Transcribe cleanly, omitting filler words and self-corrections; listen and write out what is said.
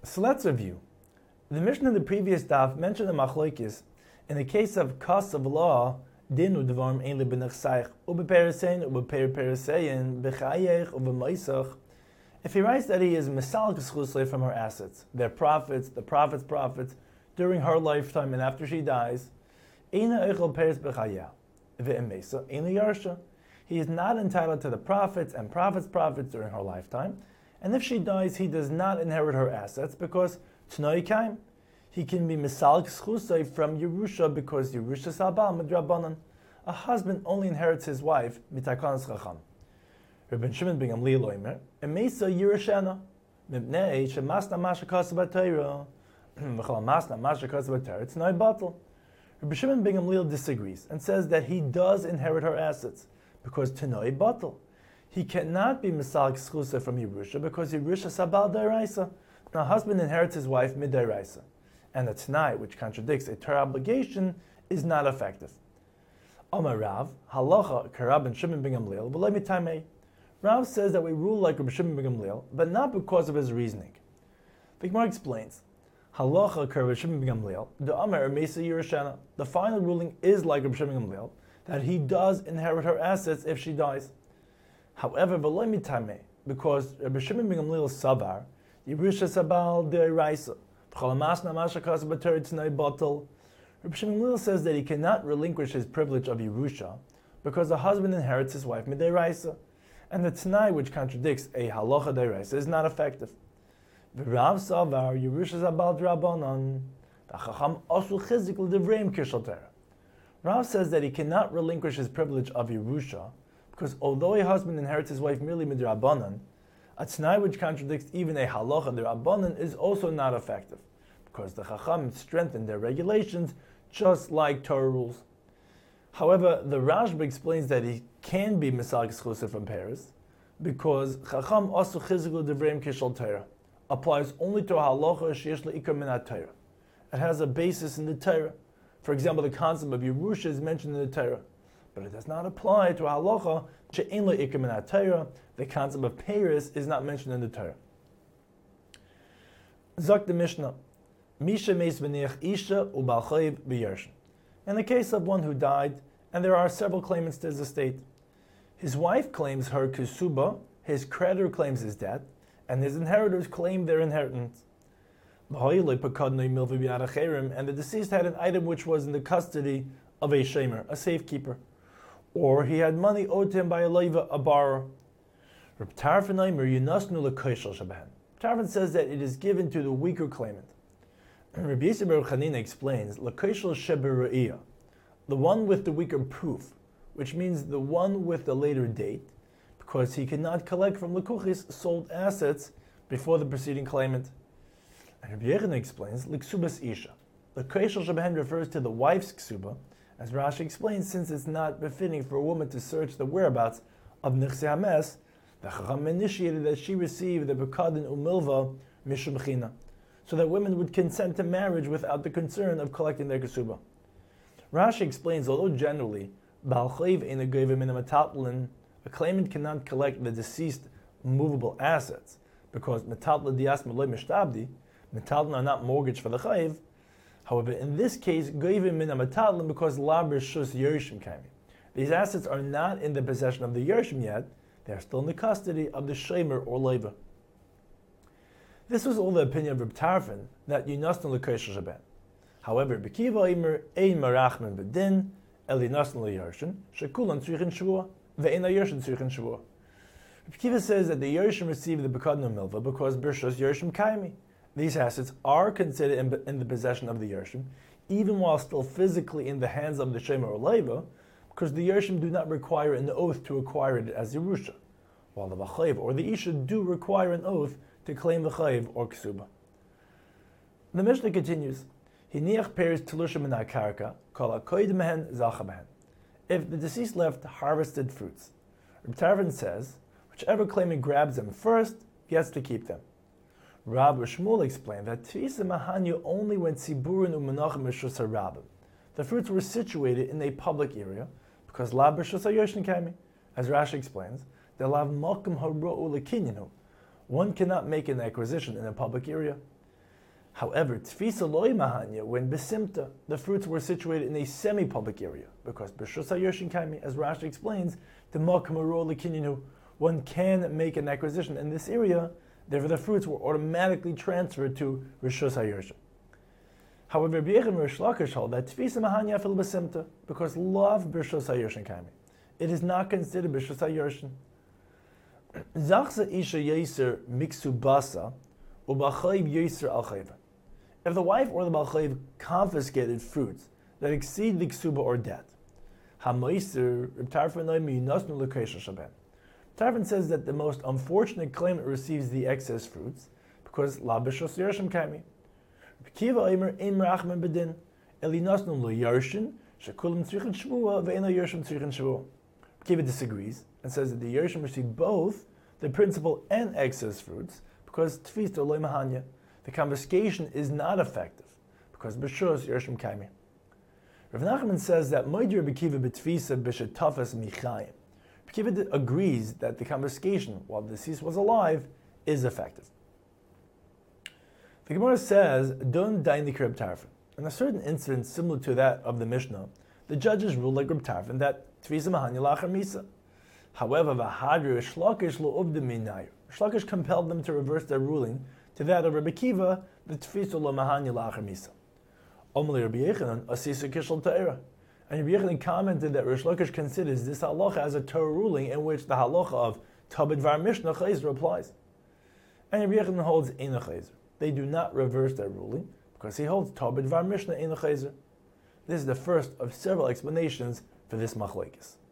So let's review. The Mishnah in the previous daf mentioned the machlokes in the case of kas of law, dinu dvarm ein li benachsaych ubeperisein ubeperisein bechayech ubemaisach. If he writes that he is misal k'schusle from her assets, their profits, the prophet's profits, during her lifetime and after she dies, eina eichel peris bechayah ve'emesa ein li yarsha. He is not entitled to the profits and prophet's profits during her lifetime, and if she dies, he does not inherit her assets because Tnoi Kaim. He can be misal k'schusay from Yerusha because Yerusha sabal midrabanan. A husband only inherits his wife mitakanas chacham. Rabbi Shimon ben Gamliel loimer emesa Yerushana mibnei shemasna masha kasav b'Torah v'chol masna masha kasav b'Torah tnoi batel. Rabbi Shimon ben Gamliel disagrees and says that he does inherit her assets because tnoi batel. He cannot be misal k'schusay from Yerusha because Yerusha sabal deraisa. Now, a husband inherits his wife mid-deraisa, and the Tanai, which contradicts a Torah obligation, is not effective. Amar Rav, halacha k'Rab and Shimon ben Gamliel, v'lo mitamei. Rav says that we rule like Rabbi Shimon ben Gamliel, but not because of his reasoning. The Gemara explains, halacha k'Rab Shimon ben Gamliel, the Amar Mesa Yerushana. The final ruling is like Rabbi Shimon ben Gamliel, that he does inherit her assets if she dies. However, v'lo mitamei, because Rabbi Shimon ben Gamliel savar, Yerusha sabal deraisa. V'cholamasna masha kasav b'Torah tnei batel. Rabbi Shimon ben Gamliel says that he cannot relinquish his privilege of Yerusha because the husband inherits his wife midiraisa, and the Tanai, which contradicts a halacha deraisa, is not effective. V'Rav savar Yerusha sabal drabanan. V'chacham asu chizik l'divreim kishal Torah. Rav says that he cannot relinquish his privilege of Yerusha because although a husband inherits his wife merely midrabanan, a Tanai which contradicts even a halacha derabanan is also not effective, because the Chacham strengthened their regulations just like Torah rules. However, the Rashba explains that he can be misal k'schusay from Paris, because Chacham asu chizikul devreim kishal Torah applies only to a halacha sheyesh le'ikar min Torah. It has a basis in the Torah. For example, the concept of Yerusha is mentioned in the Torah, but it does not apply to a halacha she'ein le'ikar min Torah. The concept of Paris is not mentioned in the Torah. Zok the Mishnah, Misha meis v'niach isha u'bal chayiv b'yershin. In the case of one who died, and there are several claimants to his estate, his wife claims her kusuba, his creditor claims his debt, and his inheritors claim their inheritance. And the deceased had an item which was in the custody of a shamer, a safekeeper, or he had money owed to him by a leiva, a borrower. Tarfon says that it is given to the weaker claimant. Rabbi Yisrael bar Chanina explains, the one with the weaker proof, which means the one with the later date, because he cannot collect from lekuchis sold assets before the preceding claimant. And Rabbi Yechina explains, liksubas isha. L'koshel shebehen refers to the wife's ksuba, as Rashi explains, since it's not befitting for a woman to search the whereabouts of nichse hames. The Chacham initiated that she received the bekadin umilva mishum china, so that women would consent to marriage without the concern of collecting their kesuba. Rashi explains, although generally, Baal Chayiv ein a goyve min ha'metaltlin, a claimant cannot collect the deceased movable assets, because metaltlin dias meloi mishtabdi, metaltlin are not mortgaged for the Chayiv. However, in this case, goyve min ha'metaltlin because la b'rshus Yershim kaimi. These assets are not in the possession of the Yershim yet, they are still in the custody of the Shemer or Leiva. This was all the opinion of Reb Tarfon, that Yinasnu l'koshel sheben. However, B'kiva Eimer ein marachmen b'din, el Yinasnu l'Yershin, shekulan tzrichin shvua, ve'ein ha'Yershin tzrichin shvua. Reb Kiva says that the Yershim received the Bekadnu Milva because B'rshus Yershim kaimi. These assets are considered in the possession of the Yershim, even while still physically in the hands of the Shemer or Leiva, because the Yershim do not require an oath to acquire it as Yerusha, while the Vachayiv or the Isha do require an oath to claim the Chayiv or Ksuba. The Mishnah continues, Hiniach peris telusha min ha'karka, kol ha'koyd mehen zacha mehen. If the deceased left harvested fruits, Reb Tarfon says, whichever claimant grabs them first gets to keep them. Rab Shmuel explained that Tfisa Mahanyu only when Tziburin u'menachem Rishus HaRabim. The fruits were situated in a public area, because La B'Rshus HaYoshin Kami, as Rashi explains, the Lav Malkum Haro'u L'Kinyanu. One cannot make an acquisition in a public area. However, tfisa loy mahanya, when besimta, the fruits were situated in a semi-public area, because b'shus hayorshin kaimi, as Rashi explains, the makam aro l'kinyanu, one can make an acquisition in this area, therefore the fruits were automatically transferred to rishus hayorshin. However, Rabbi Yechon and Rish Lakish hold that tfisa mahanya fil besimta, because love b'shus hayorshin kaimi. It is not considered b'shus hayorshin. Zachza isha yeser miksu basa, ubachayv yeser al chayva. If the wife or the balchayv confiscated fruits that exceed the ksuba or debt, Tarfon says that the most unfortunate claimant receives the excess fruits because la b'shos yarshim kaimi. Kiva Eimer ein merachman bedin eli nasnum lo yarshin shekulim tzrichin shvua ve'ena yarshim tzrichin shvua. Kiva disagrees and says that the yarshim receive both the principal and excess fruits because tfis lo mahanya. The confiscation is not effective because b'shos yarshim kaimi. Rav Nachman says that Moidir B'kiva B'tfisa B'shetafas Michayim. B'kiva agrees that the confiscation, while the deceased was alive, is effective. The Gemara says, Don Daini Reb Tarfon. In a certain incident similar to that of the Mishnah, the judges ruled like Reb Tarfon that Tfisa Mahanya Lachar Misa. However, V'hadri Shlakish Lo Ubdim Minayu. Shlakish compelled them to reverse their ruling to that of Rabbi Kiva, the Tfisa Lo Mahanya Lachar Misa. Omli Rabbi Yechanan, Asisa Kishal Ta'ira. And Rabbi Yechanan commented that Rish Lakish considers this halacha as a Torah ruling in which the halacha of Tabid Var Mishnah Chayzer applies. And Rabbi Yechanan holds Eina Chayzer. They do not reverse their ruling because he holds Tabid Var Mishnah Eina Chayzer. This is the first of several explanations for this machlokes.